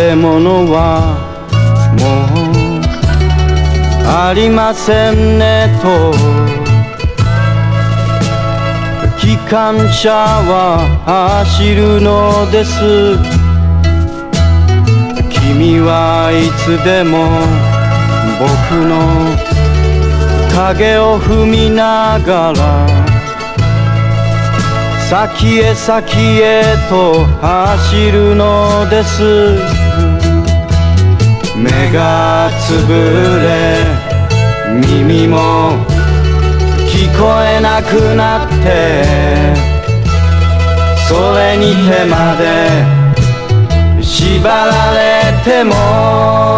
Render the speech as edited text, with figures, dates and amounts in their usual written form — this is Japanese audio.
べ物はもうありませんねと機関車は走るのです。君はいつでも僕の影を踏みながら先へ先へと走るのです。目がつぶれ耳も聞こえなくなってそれに手まで縛られても